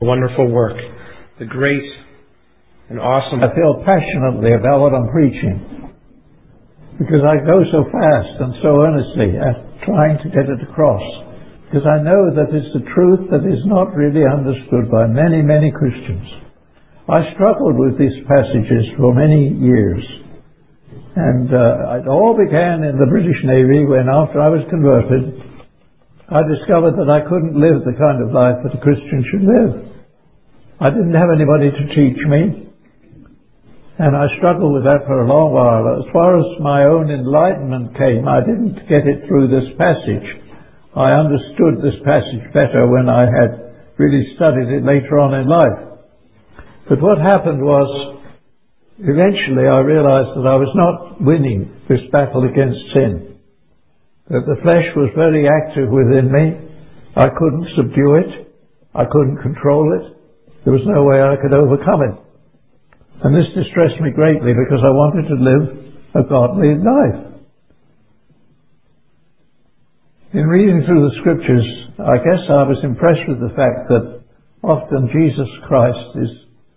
wonderful work, the great and awesome. I feel passionately about what I'm preaching because I go so fast and so earnestly at trying to get it across, because I know that it's a truth that is not really understood by many, many Christians. I struggled with these passages for many years, and it all began in the British Navy when, after I was converted, I discovered that I couldn't live the kind of life that a Christian should live. I didn't have anybody to teach me, and I struggled with that for a long while. As far as my own enlightenment came, I didn't get it through this passage. I understood this passage better when I had really studied it later on in life. But what happened was, eventually I realized that I was not winning this battle against sin. That the flesh was very active within me. I couldn't subdue it. I couldn't control it. There was no way I could overcome it. And this distressed me greatly because I wanted to live a godly life. In reading through the scriptures, I guess I was impressed with the fact that often Jesus Christ is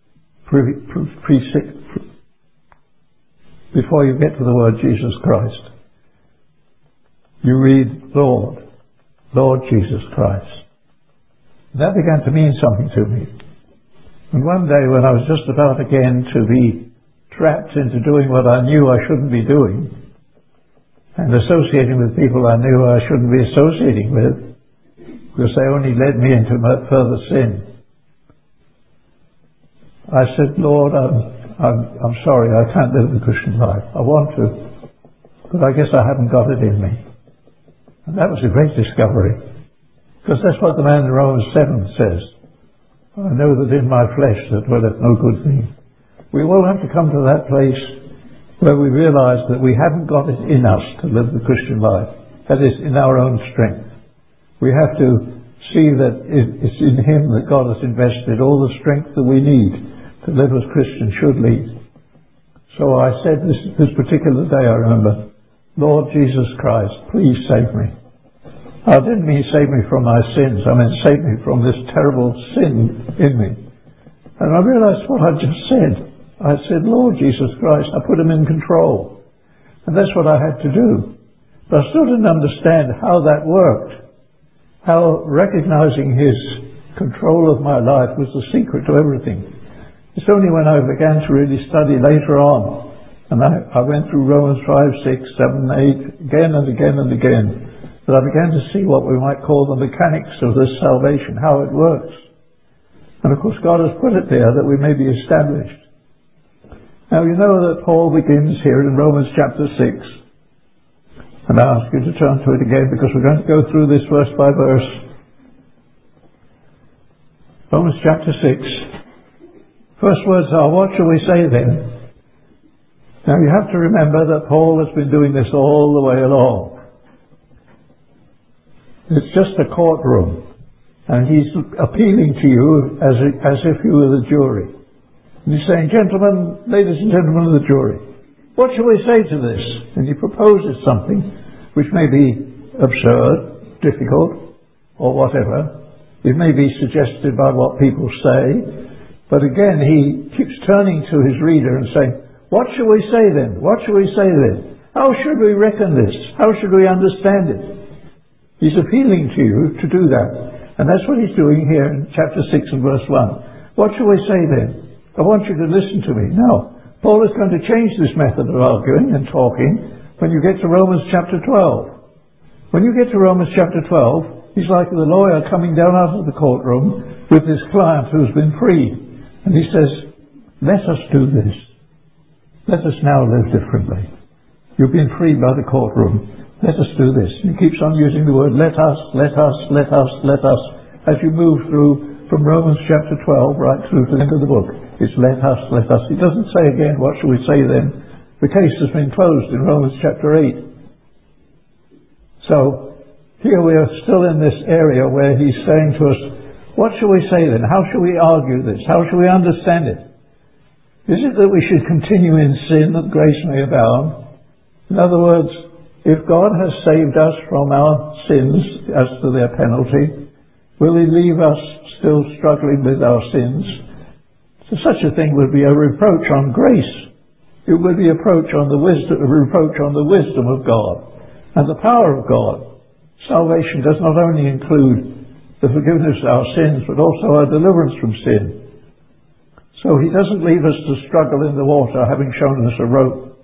before you get to the word Jesus Christ, you read Lord, Lord Jesus Christ. That began to mean something to me. And one day when I was just about again to be trapped into doing what I knew I shouldn't be doing, and associating with people I knew I shouldn't be associating with, because they only led me into further sin, I said, Lord, I'm sorry, I can't live the Christian life. I want to, but I guess I haven't got it in me. And that was a great discovery, because that's what the man in Romans 7 says. I know that in my flesh that dwelleth no good thing. We all have to come to that place where we realize that we haven't got it in us to live the Christian life. That is, in our own strength. We have to see that it's in Him that God has invested all the strength that we need to live as Christians should lead. So I said this particular day, I remember, Lord Jesus Christ, please save me. I didn't mean save me from my sins. I meant save me from this terrible sin in me. And I realized what I just said. I said, Lord Jesus Christ, I put Him in control. And that's what I had to do. But I still didn't understand how that worked. How recognizing His control of my life was the secret to everything. It's only when I began to really study later on, and I went through Romans 5, 6, 7, 8, again and again and again, that I began to see what we might call the mechanics of this salvation, how it works. And of course God has put it there that we may be established. Now you know that Paul begins here in Romans chapter 6. And I ask you to turn to it again because we're going to go through this verse by verse. Romans chapter 6. First words are, what shall we say then? Now you have to remember that Paul has been doing this all the way along. It's just a courtroom, and he's appealing to you as if you were the jury. And he's saying, gentlemen, ladies and gentlemen of the jury, what shall we say to this? And he proposes something which may be absurd, difficult, or whatever. It may be suggested by what people say, but again he keeps turning to his reader and saying, what shall we say then? What shall we say then? How should we reckon this? How should we understand it? He's appealing to you to do that. And that's what he's doing here in chapter 6 and verse 1. What shall we say then? I want you to listen to me. Now, Paul is going to change this method of arguing and talking when you get to Romans chapter 12. When you get to Romans chapter 12, he's like the lawyer coming down out of the courtroom with his client who's been freed. And he says, let us do this. Let us now live differently. You've been freed by the courtroom. Let us do this. And he keeps on using the word let us, let us, let us, let us, as you move through from Romans chapter 12 right through to the end of the book. It's let us, let us. He doesn't say again, what shall we say then? The case has been closed in Romans chapter 8. So, here we are still in this area where he's saying to us, what shall we say then? How shall we argue this? How shall we understand it? Is it that we should continue in sin that grace may abound? In other words, if God has saved us from our sins as to their penalty, will He leave us still struggling with our sins, so such a thing would be a reproach on grace. It would be a reproach on the wisdom of God and the power of God. Salvation does not only include the forgiveness of our sins, but also our deliverance from sin. So he doesn't leave us to struggle in the water, having shown us a rope.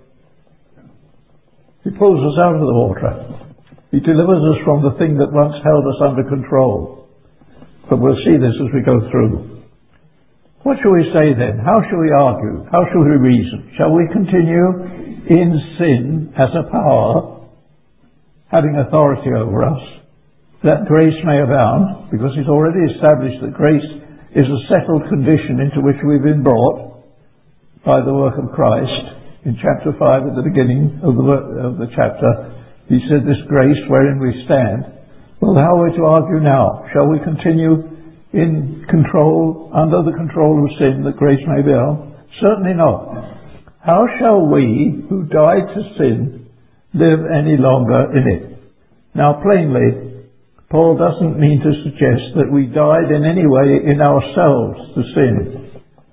He pulls us out of the water. He delivers us from the thing that once held us under control. But we'll see this as we go through. What shall we say then? How shall we argue? How shall we reason? Shall we continue in sin as a power, having authority over us, that grace may abound? Because he's already established that grace is a settled condition into which we've been brought by the work of Christ. In chapter 5, at the beginning of the chapter, he said, this grace wherein we stand. Well, how are we to argue now? Shall we continue in control, under the control of sin, that grace may abound? Certainly not. How shall we, who died to sin, live any longer in it? Now, plainly, Paul doesn't mean to suggest that we died in any way in ourselves to sin.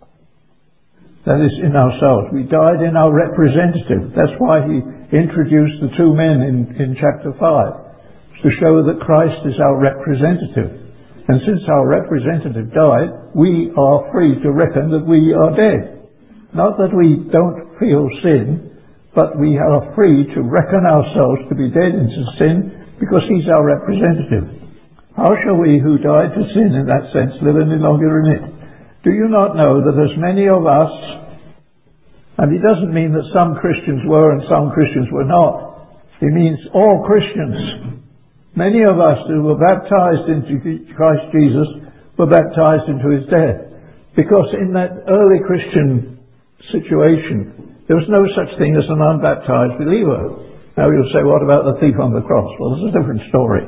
That is, in ourselves. We died in our representative. That's why he introduced the two men in chapter 5, to show that Christ is our representative. And since our representative died, we are free to reckon that we are dead. Not that we don't feel sin, but we are free to reckon ourselves to be dead into sin, because he's our representative. How shall we who died to sin in that sense live any longer in it? Do you not know that as many of us, and he doesn't mean that some Christians were and some Christians were not, he means all Christians, many of us who were baptized into Christ Jesus were baptized into his death. Because in that early Christian situation, there was no such thing as an unbaptized believer. Now you'll say, what about the thief on the cross? Well, there's a different story.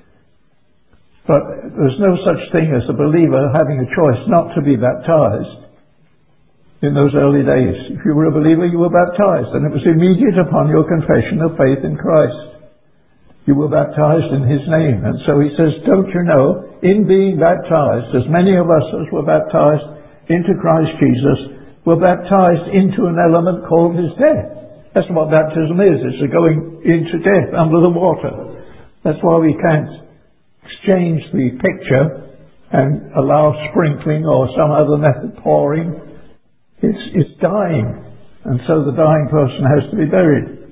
But there's no such thing as a believer having a choice not to be baptized in those early days. If you were a believer, you were baptized, and it was immediate upon your confession of faith in Christ. You were baptized in his name. And so he says, don't you know, in being baptized, as many of us as were baptized into Christ Jesus, were baptized into an element called his death. That's what baptism is. It's a going into death under the water. That's why we can't exchange the picture and allow sprinkling or some other method pouring. It's dying, and so the dying person has to be buried.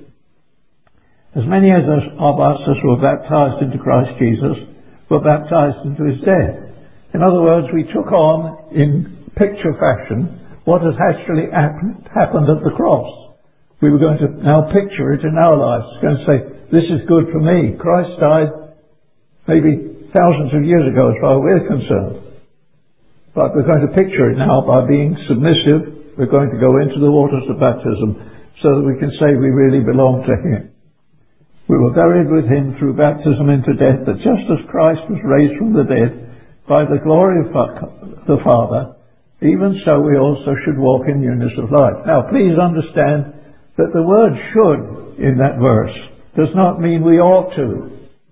As many of us as were baptized into Christ Jesus were baptized into his death. In other words, we took on in picture fashion what has actually happened at the cross. We were going to now picture it in our lives. We're going to say, this is good for me. Christ died maybe thousands of years ago as far as we're concerned. But we're going to picture it now by being submissive. We're going to go into the waters of baptism so that we can say we really belong to him. We were buried with him through baptism into death, that just as Christ was raised from the dead by the glory of the Father, even so we also should walk in newness of life. Now please understand that the word should in that verse does not mean we ought to.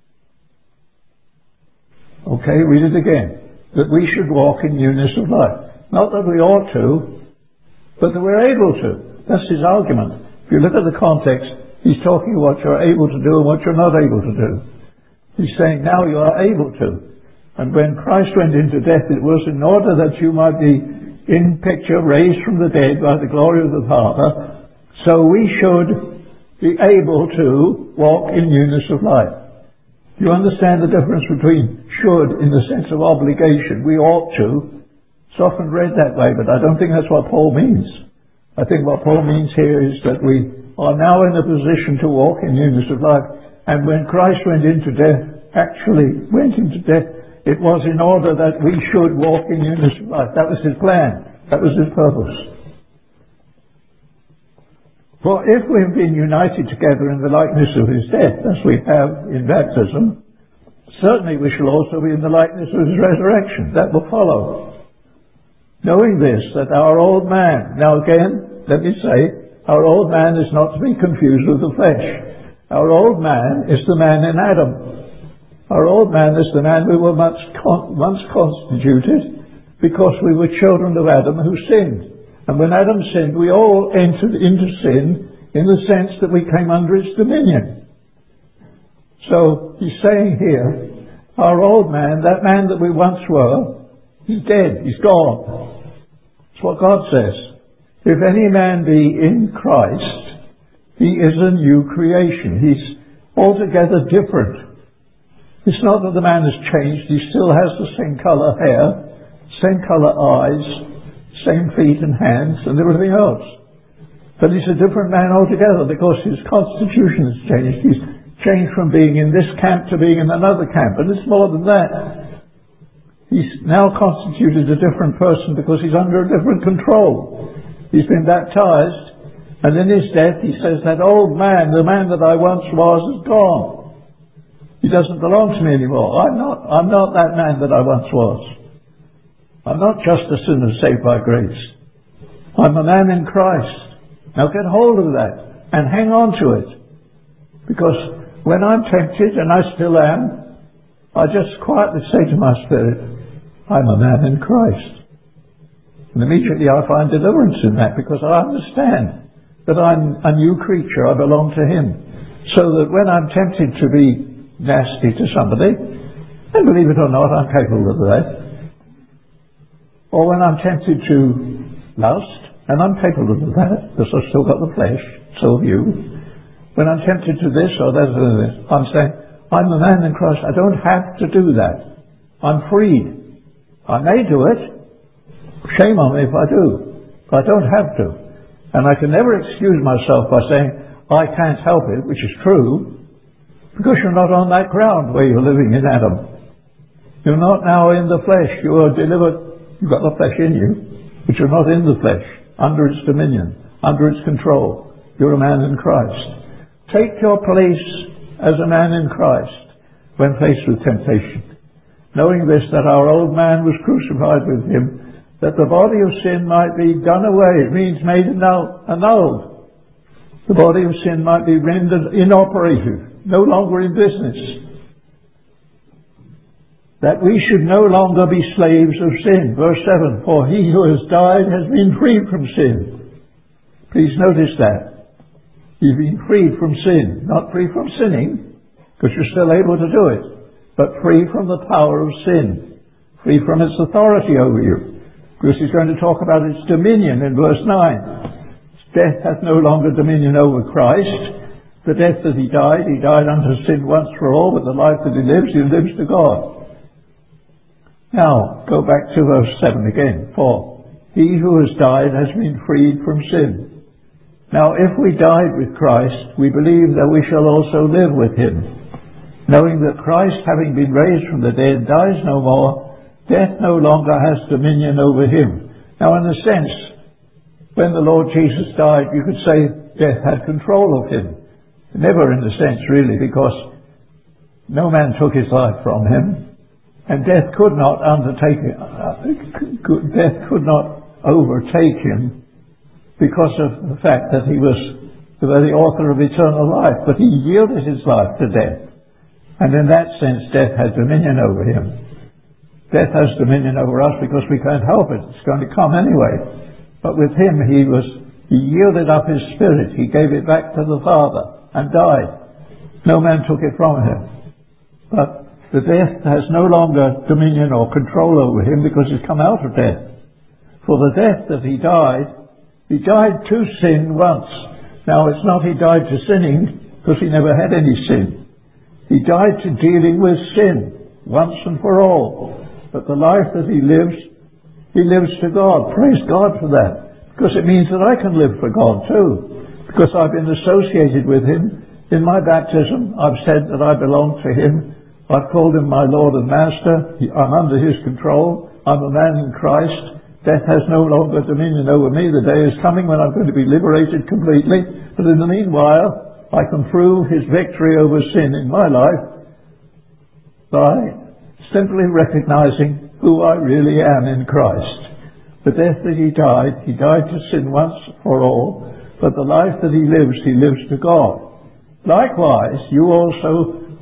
Okay, read it again. That we should walk in newness of life. Not that we ought to, but that we're able to. That's his argument. If you look at the context, he's talking what you're able to do and what you're not able to do. He's saying now you are able to. And when Christ went into death, it was in order that you might be in picture raised from the dead by the glory of the Father, so we should be able to walk in newness of life. Do you understand the difference between should in the sense of obligation? We ought to. It's often read that way, but I don't think that's what Paul means. I think what Paul means here is that we are now in a position to walk in newness of life. And when Christ went into death, actually went into death, it was in order that we should walk in newness of life. That was his plan. That was his purpose. For if we've been united together in the likeness of his death, as we have in baptism, certainly we shall also be in the likeness of his resurrection. That will follow. Knowing this, that our old man, now again, let me say, our old man is not to be confused with the flesh. Our old man is the man in Adam. Our old man is the man we were once constituted because we were children of Adam who sinned. And when Adam sinned, we all entered into sin in the sense that we came under its dominion. So he's saying here, our old man, that man that we once were, he's dead, he's gone. That's what God says. If any man be in Christ, he is a new creation. He's altogether different. It's not that the man has changed. He still has the same colour hair, same colour eyes, same feet and hands and everything else. But he's a different man altogether because his constitution has changed. He's changed from being in this camp to being in another camp. And it's more than that. He's now constituted a different person because he's under a different control. He's been baptized, and in his death he says, that old man, the man that I once was, is gone. He doesn't belong to me anymore. I'm not that man that I once was. I'm not just a sinner saved by grace. I'm a man in Christ. Now get hold of that and hang on to it. Because when I'm tempted, and I still am, I just quietly say to my spirit, I'm a man in Christ. And immediately I find deliverance in that because I understand that I'm a new creature. I belong to Him. So that when I'm tempted to be nasty to somebody, and believe it or not, I'm capable of that. Or when I'm tempted to lust, and I'm capable of that, because I've still got the flesh, so have you. When I'm tempted to this or that or this, I'm saying, I'm a man in Christ. I don't have to do that. I'm freed. I may do it. Shame on me if I do. But I don't have to. And I can never excuse myself by saying, I can't help it, which is true, because you're not on that ground where you're living in Adam. You're not now in the flesh. You are delivered. You've got the flesh in you, but you're not in the flesh, under its dominion, under its control. You're a man in Christ. Take your place as a man in Christ when faced with temptation, knowing this, that our old man was crucified with Him, that the body of sin might be done away. It means made annulled. The body of sin might be rendered inoperative, no longer in business. That we should no longer be slaves of sin. Verse 7, for he who has died has been freed from sin. Please notice that. You've been freed from sin. Not free from sinning, because you're still able to do it, but free from the power of sin. Free from its authority over you. Because he's going to talk about its dominion in verse 9. Death hath no longer dominion over Christ. The death that he died unto sin once for all, but the life that he lives to God. Now, go back to verse 7 again. For he who has died has been freed from sin. Now, if we died with Christ, we believe that we shall also live with him, knowing that Christ, having been raised from the dead, dies no more. Death no longer has dominion over him. Now, in a sense, when the Lord Jesus died, you could say death had control of him. Never in a sense, really, because no man took his life from him, and death could not overtake him because of the fact that he was the very author of eternal life. But he yielded his life to death, and in that sense, death had dominion over him. Death has dominion over us because we can't help it. It's going to come anyway. But with him, he yielded up his spirit. He gave it back to the Father and died. No man took it from him. But the death has no longer dominion or control over him because he's come out of death. For the death that he died to sin once. Now, it's not he died to sinning because he never had any sin. He died to dealing with sin once and for all. But the life that he lives to God. Praise God for that. Because it means that I can live for God too. Because I've been associated with him. In my baptism, I've said that I belong to him. I've called him my Lord and Master. I'm under his control. I'm a man in Christ. Death has no longer dominion over me. The day is coming when I'm going to be liberated completely. But in the meanwhile, I can prove his victory over sin in my life by simply recognizing who I really am in Christ. The death that he died to sin once for all, but the life that he lives to God. Likewise, you also,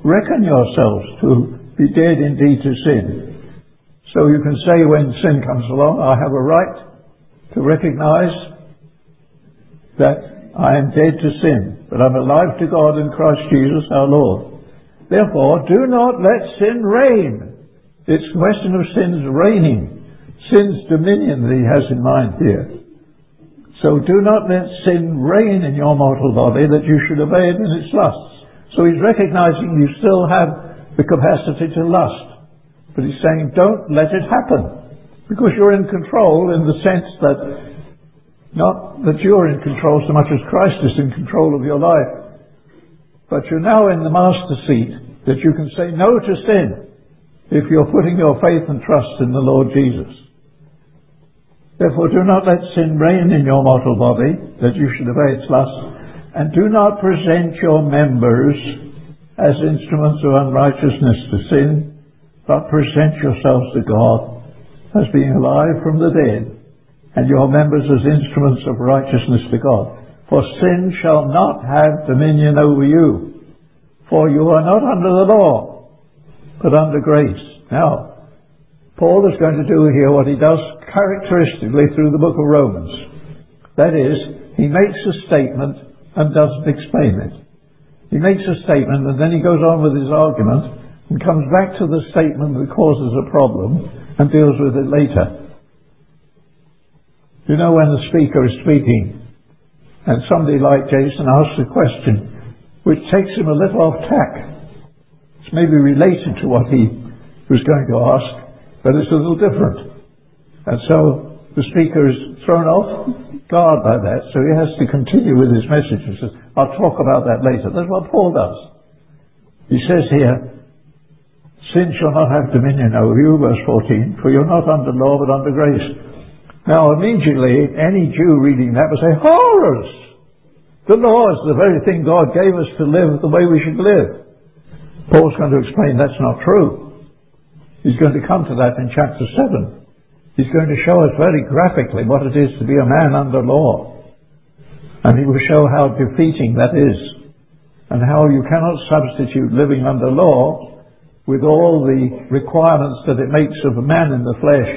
reckon yourselves to be dead indeed to sin. So you can say when sin comes along, I have a right to recognize that I am dead to sin, but I'm alive to God in Christ Jesus our Lord. Therefore, do not let sin reign. It's a question of sin's reigning, sin's dominion that he has in mind here. So do not let sin reign in your mortal body, that you should obey it in its lusts. So he's recognizing you still have the capacity to lust. But he's saying, don't let it happen. Because you're in control in the sense that, not that you're in control so much as Christ is in control of your life. But you're now in the master seat, that you can say no to sin if you're putting your faith and trust in the Lord Jesus. Therefore, do not let sin reign in your mortal body, that you should obey its lusts, and do not present your members as instruments of unrighteousness to sin, but present yourselves to God as being alive from the dead, and your members as instruments of righteousness to God. For sin shall not have dominion over you, for you are not under the law, but under grace. Now, Paul is going to do here what he does characteristically through the book of Romans. That is, he makes a statement and doesn't explain it. He makes a statement and then he goes on with his argument and comes back to the statement that causes a problem and deals with it later. You know, when the speaker is speaking and somebody like Jason asks a question which takes him a little off tack, it's maybe related to what he was going to ask, but it's a little different. And so the speaker is thrown off guard by that, so he has to continue with his message and says, I'll talk about that later. That's what Paul does. He says here, sin shall not have dominion over you, verse 14, for you're not under law but under grace. Now immediately any Jew reading that would say, horrors! The law is the very thing God gave us to live the way we should live. Paul's going to explain that's not true. He's going to come to that in chapter 7. He's going to show us very graphically what it is to be a man under law. And he will show how defeating that is, and how you cannot substitute living under law with all the requirements that it makes of a man in the flesh.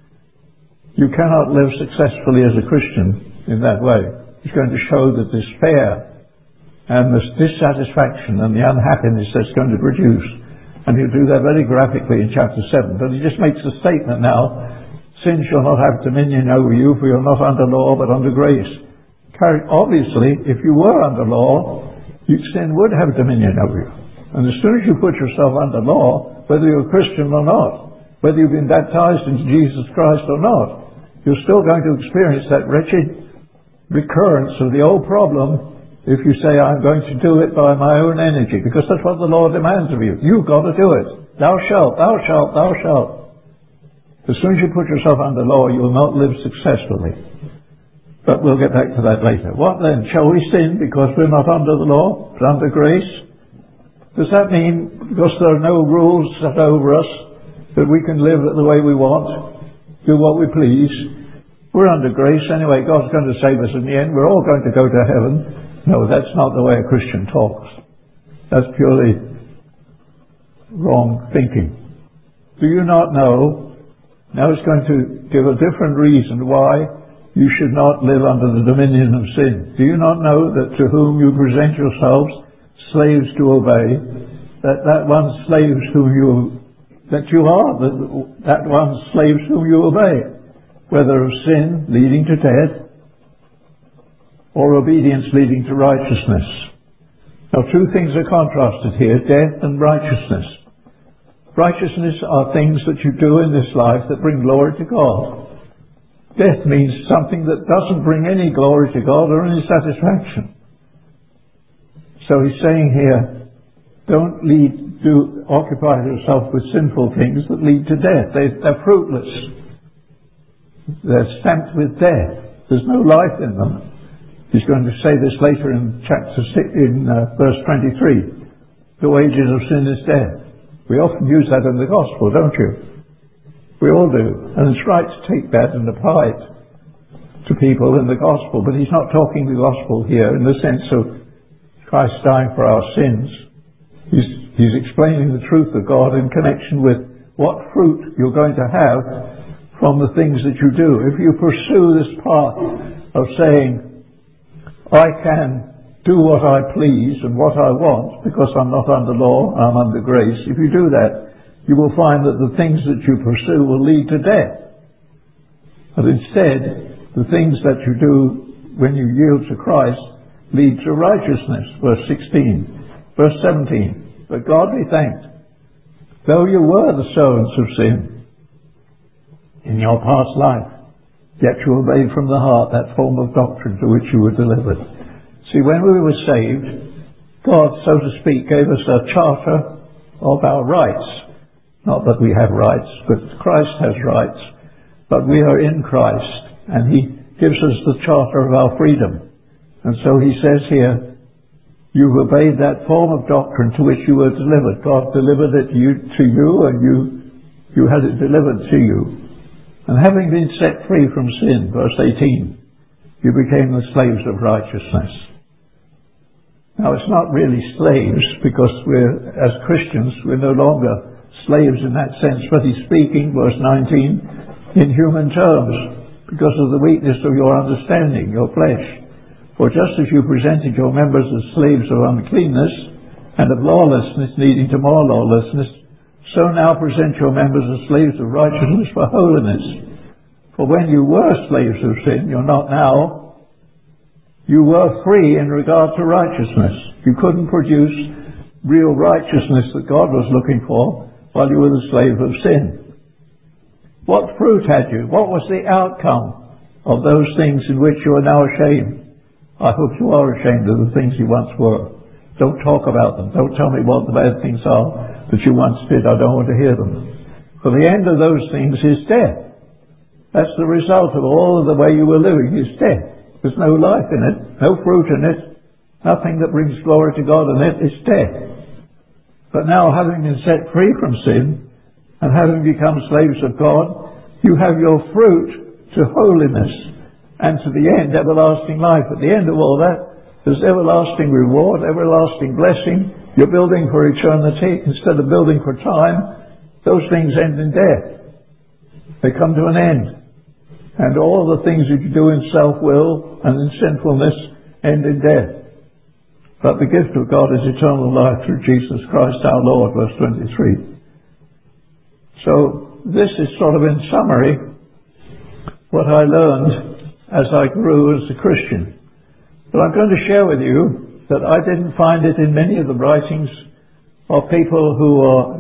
You cannot live successfully as a Christian in that way. He's going to show the despair and the dissatisfaction and the unhappiness that's going to produce. And he'll do that very graphically in chapter 7. But he just makes a statement now, sin shall not have dominion over you, for you're not under law but under grace. Obviously, if you were under law, sin would have dominion over you. And as soon as you put yourself under law, whether you're a Christian or not, whether you've been baptized into Jesus Christ or not, you're still going to experience that wretched recurrence of the old problem if you say, I'm going to do it by my own energy, because that's what the law demands of you. You've got to do it. Thou shalt, thou shalt, thou shalt. As soon as you put yourself under law, you will not live successfully. But we'll get back to that later. What then? Shall we sin because we're not under the law, but under grace? Does that mean because there are no rules set over us that we can live the way we want, do what we please? We're under grace anyway. God's going to save us in the end. We're all going to go to heaven. No, that's not the way a Christian talks. That's purely wrong thinking. Do you not know? Now it's going to give a different reason why you should not live under the dominion of sin. Do you not know that to whom you present yourselves slaves to obey, that one slaves whom you are that one slaves whom you obey, whether of sin leading to death or obedience leading to righteousness. Now two things are contrasted here, death and righteousness. Righteousness are things that you do in this life that bring glory to God. Death means something that doesn't bring any glory to God or any satisfaction. So he's saying here, don't occupy yourself with sinful things that lead to death. They're fruitless. They're stamped with death. There's no life in them. He's going to say this later in chapter 6, in verse 23. The wages of sin is death. We often use that in the gospel, don't you? We all do. And it's right to take that and apply it to people in the gospel. But he's not talking the gospel here in the sense of Christ dying for our sins. He's He's explaining the truth of God in connection with what fruit you're going to have from the things that you do. If you pursue this path of saying, I can do what I please and what I want because I'm not under law, I'm under grace, if you do that, you will find that the things that you pursue will lead to death. But instead, the things that you do when you yield to Christ lead to righteousness. Verse 16. Verse 17. But God be thanked, though you were the servants of sin in your past life, yet you obeyed from the heart that form of doctrine to which you were delivered. See, when we were saved, God, so to speak, gave us a charter of our rights. Not that we have rights, but Christ has rights. But we are in Christ, and He gives us the charter of our freedom. And so He says here, you've obeyed that form of doctrine to which you were delivered. God delivered it to you, and you had it delivered to you. And having been set free from sin, verse 18, you became the slaves of righteousness. Now, it's not really slaves, because as Christians, we're no longer slaves in that sense, but he's speaking, verse 19, in human terms, because of the weakness of your understanding, your flesh. For just as you presented your members as slaves of uncleanness and of lawlessness, leading to more lawlessness, so now present your members as slaves of righteousness for holiness. For when you were slaves of sin, you're not now, you were free in regard to righteousness. You couldn't produce real righteousness that God was looking for while you were the slave of sin. What fruit had you? What was the outcome of those things in which you are now ashamed? I hope you are ashamed of the things you once were. Don't talk about them. Don't tell me what the bad things are that you once did. I don't want to hear them. For the end of those things is death. That's the result of all of the way you were living, is death. There's no life in it, no fruit in it, nothing that brings glory to God in it. It's death. But now, having been set free from sin and having become slaves of God, you have your fruit to holiness and to the end, everlasting life. At the end of all that, there's everlasting reward, everlasting blessing. You're building for eternity instead of building for time. Those things end in death. They come to an end. And all the things that you do in self-will and in sinfulness end in death. But the gift of God is eternal life through Jesus Christ our Lord, verse 23. So this is sort of in summary what I learned as I grew as a Christian. But I'm going to share with you that I didn't find it in many of the writings of people who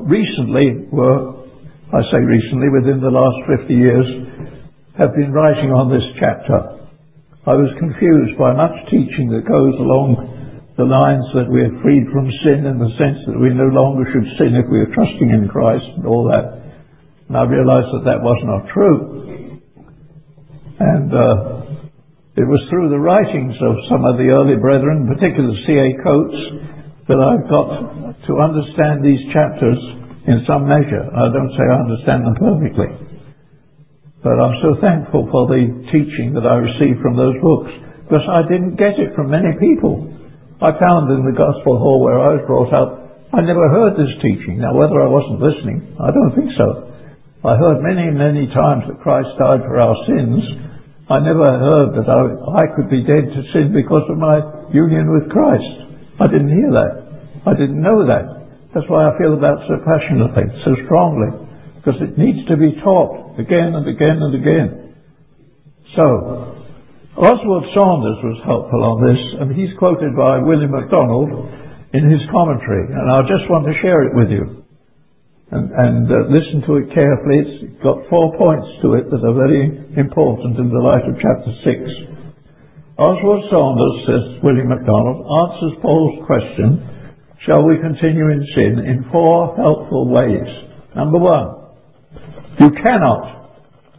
I say recently, within the last 50 years, have been writing on this chapter. I was confused by much teaching that goes along the lines that we're freed from sin in the sense that we no longer should sin if we are trusting in Christ and all that. And I realized that that was not true. And it was through the writings of some of the early brethren, particularly C.A. Coates, that I've got to understand these chapters in some measure. I don't say I understand them perfectly, but I'm so thankful for the teaching that I received from those books, because I didn't get it from many people. I found in the Gospel Hall where I was brought up, I never heard this teaching. Now, whether I wasn't listening, I don't think so. I heard many, many times that Christ died for our sins. I never heard that I could be dead to sin because of my union with Christ. I didn't hear that. I didn't know that. That's why I feel about it so passionately, so strongly, because it needs to be taught again and again and again. So, Oswald Saunders was helpful on this, and he's quoted by William MacDonald in his commentary, and I just want to share it with you. And listen to it carefully. It's got 4 points to it that are very important in the light of chapter 6. Oswald Saunders, says William MacDonald, answers Paul's question, shall we continue in sin, in 4 helpful ways. Number 1, you cannot,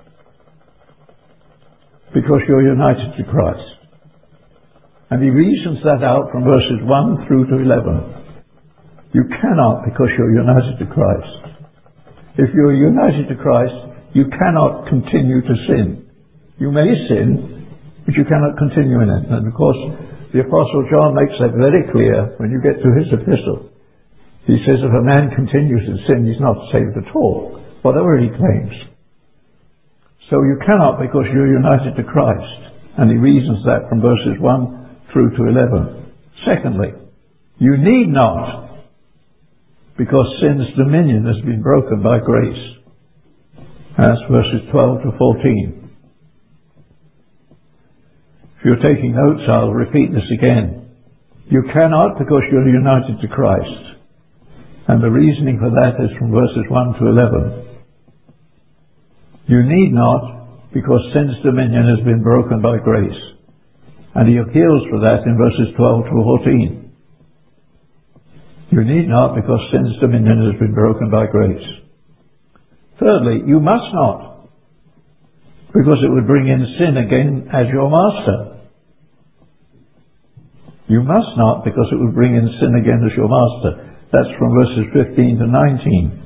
because you're united to Christ. And he reasons that out from verses 1 through to 11. You cannot, because you're united to Christ. If you're united to Christ, you cannot continue to sin. You may sin, but you cannot continue in it. And of course, the Apostle John makes that very clear when you get to his epistle. He says if a man continues in sin, he's not saved at all, whatever he claims. So you cannot, because you're united to Christ. And he reasons that from verses 1 through to 11. Secondly, you need not, because sin's dominion has been broken by grace. And that's verses 12 to 14. If you're taking notes, I'll repeat this again. You cannot, because you're united to Christ. And the reasoning for that is from verses 1 to 11. You need not, because sin's dominion has been broken by grace. And he appeals for that in verses 12 to 14. You need not, because sin's dominion has been broken by grace. Thirdly, you must not, because it would bring in sin again as your master. You must not, because it would bring in sin again as your master. That's from verses 15 to 19.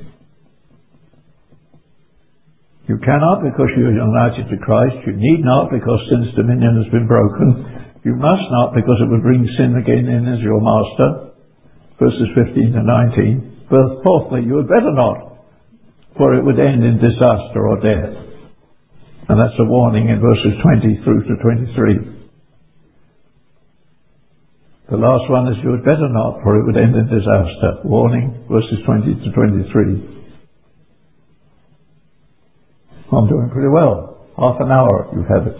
You cannot, because you are united to Christ. You need not, because sin's dominion has been broken. You must not, because it would bring sin again in as your master. Verses 15 to 19. But fourthly, you had better not, for it would end in disaster or death. And that's a warning in verses 20 through to 23. The last one is you had better not, for it would end in disaster. Warning, verses 20 to 23. I'm doing pretty well. Half an hour you've had it.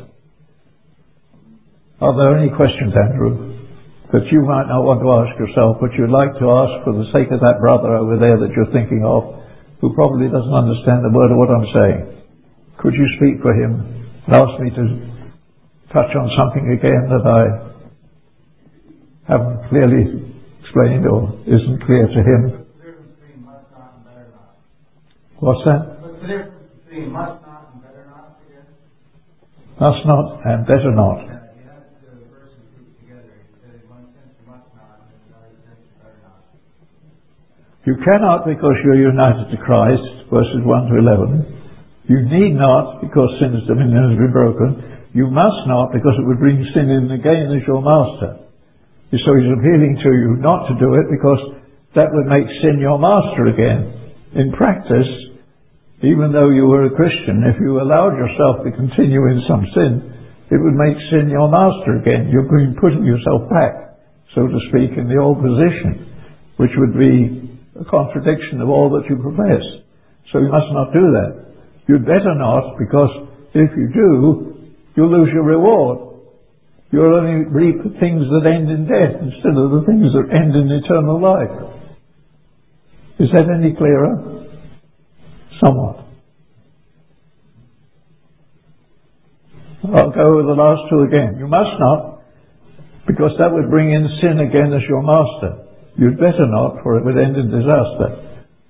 Are there any questions, Andrew, that you might not want to ask yourself, but you'd like to ask for the sake of that brother over there that you're thinking of, who probably doesn't understand a word of what I'm saying? Could you speak for him and ask me to touch on something again that I haven't clearly explained or isn't clear to him? What's the difference between must not and better not? What's that? What's the difference between must not and better not again? Must not and better not. You have the verses grouped together. You said in one sense you must not, and in another sense you better not. You cannot, because you're united to Christ, verses 1 to 11. You need not, because sin's dominion has been broken. You must not, because it would bring sin in again as your master. So he's appealing to you not to do it, because that would make sin your master again. In practice, even though you were a Christian, if you allowed yourself to continue in some sin, it would make sin your master again. You're putting yourself back, so to speak, in the old position, which would be a contradiction of all that you profess. So you must not do that. You'd better not, because if you do, you'll lose your reward. You'll only reap the things that end in death instead of the things that end in eternal life. Is that any clearer? Somewhat. I'll go with the last two again. You must not, because that would bring in sin again as your master. You'd better not, for it would end in disaster.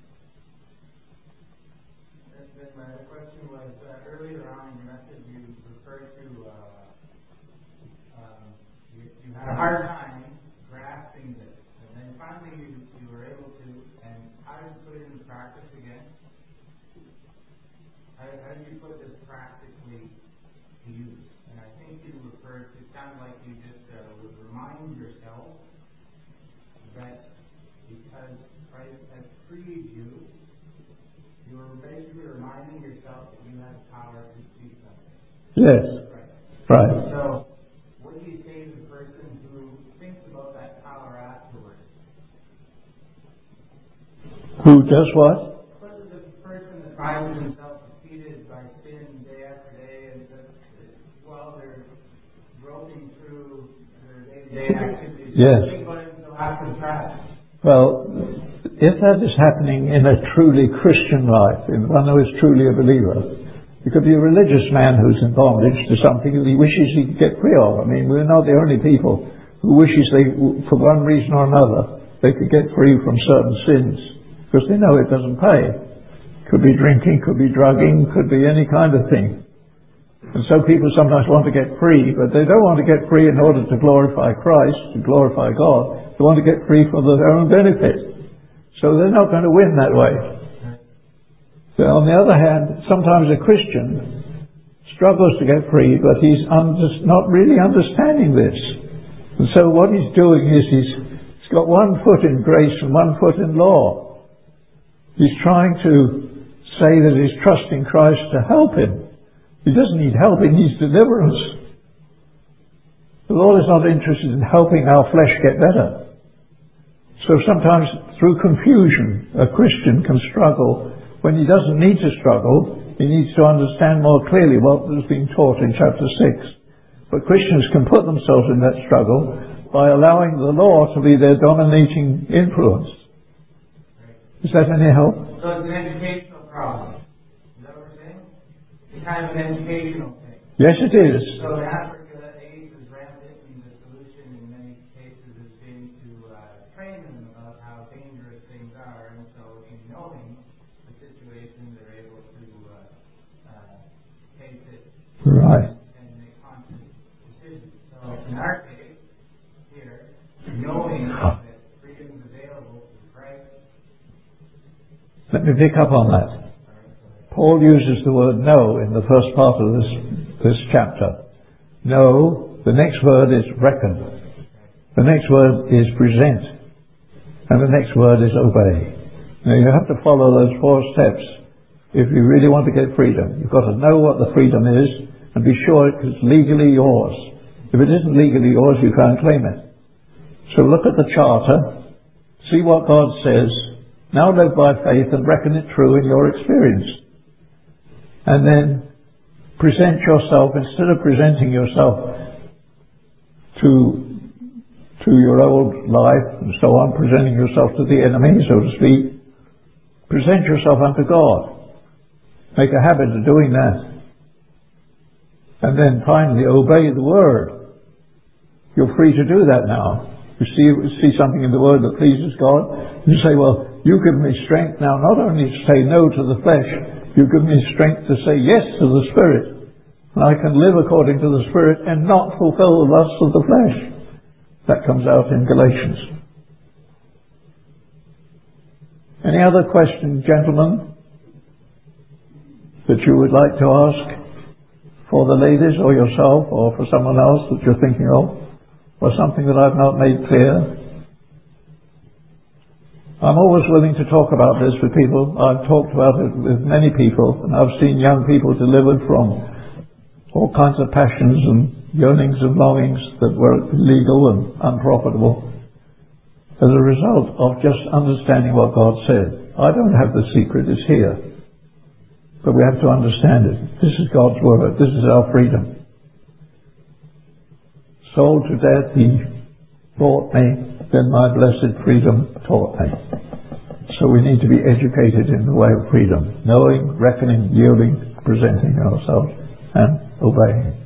My other question was, earlier on in your message you referred to you had a hard time grasping this, and then finally you were able to, and how did you put it into practice again? How did you put this practically to use? And I think you referred to, it sounded like you just would remind yourself that because Christ has freed you, you were basically reminding yourself that you had power to speak something. Yes. Right. So, what do you say to the person who thinks about that power afterwards? Who does what? What is the person that finds himself defeated by sin day after day, and while they're groping through their day-to-day activities? Yes. Think about it until after the fact. Well, if that is happening in a truly Christian life, in one who is truly a believer, it could be a religious man who's in bondage to something that he wishes he could get free of. I mean, we're not the only people who wishes they, for one reason or another, they could get free from certain sins, because they know it doesn't pay. Could be drinking, could be drugging, could be any kind of thing. And so people sometimes want to get free, but they don't want to get free in order to glorify Christ, to glorify God. They want to get free for their own benefit. So they're not going to win that way. So on the other hand, sometimes a Christian struggles to get free, but he's not really understanding this. And so what he's doing is he's He's got one foot in grace and one foot in law. He's trying to say that he's trusting Christ to help him. He doesn't need help, he needs deliverance. The Lord is not interested in helping our flesh get better. So sometimes through confusion, a Christian can struggle when he doesn't need to struggle. He needs to understand more clearly what was being taught in chapter 6. But Christians can put themselves in that struggle by allowing the law to be their dominating influence. Is that any help? So it's an educational problem. Is that what we're saying? It's kind of an educational thing. Yes, it is. So in Africa, AIDS is rampant, and the solution in many cases has been to train them about how dangerous things are, and so in knowing the situation, they're able to face it Right. and make conscious decisions. So in our case, here, knowing that freedom is available through Christ. Let me pick up on that. Paul uses the word know in the first part of this chapter. Know, the next word is reckon. The next word is present. And the next word is obey. Now you have to follow those 4 steps if you really want to get freedom. You've got to know what the freedom is and be sure it's legally yours. If it isn't legally yours, you can't claim it. So look at the charter, see what God says, now live by faith and reckon it true in your experience. And then present yourself, instead of presenting yourself to your old life and so on, presenting yourself to the enemy, so to speak, present yourself unto God. Make a habit of doing that. And then finally obey the Word. You're free to do that now. You see something in the Word that pleases God, you say, well, you give me strength now not only to say no to the flesh, you give me strength to say yes to the Spirit. And I can live according to the Spirit and not fulfill the lusts of the flesh. That comes out in Galatians. Any other questions, gentlemen, that you would like to ask for the ladies or yourself or for someone else that you're thinking of? Or something that I've not made clear? I'm always willing to talk about this with people. I've talked about it with many people, and I've seen young people delivered from all kinds of passions and yearnings and longings that were illegal and unprofitable as a result of just understanding what God said. I don't have the secret, it's here. But we have to understand it. This is God's Word. This is our freedom. Sold to death, He bought me, then my blessed freedom taught me. So we need to be educated in the way of freedom, knowing, reckoning, yielding, presenting ourselves, and obeying.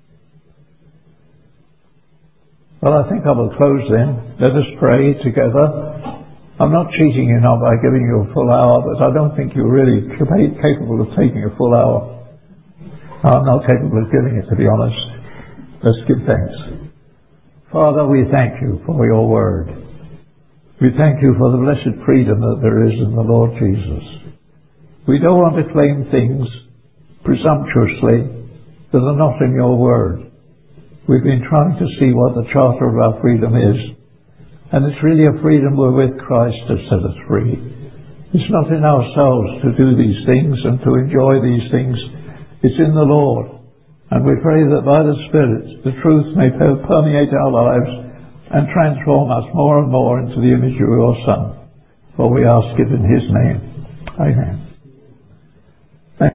Well, I think I will close then. Let us pray together. I'm not cheating you now by giving you a full hour, but I don't think you're really capable of taking a full hour. I'm not capable of giving it, to be honest. Let's give thanks. Father, we thank you for your word. We thank you for the blessed freedom that there is in the Lord Jesus. We don't want to claim things presumptuously that are not in your word. We've been trying to see what the charter of our freedom is. And it's really a freedom wherewith Christ has set us free. It's not in ourselves to do these things and to enjoy these things. It's in the Lord. And we pray that by the Spirit, the truth may permeate our lives and transform us more and more into the image of your Son. For we ask it in His name. Amen.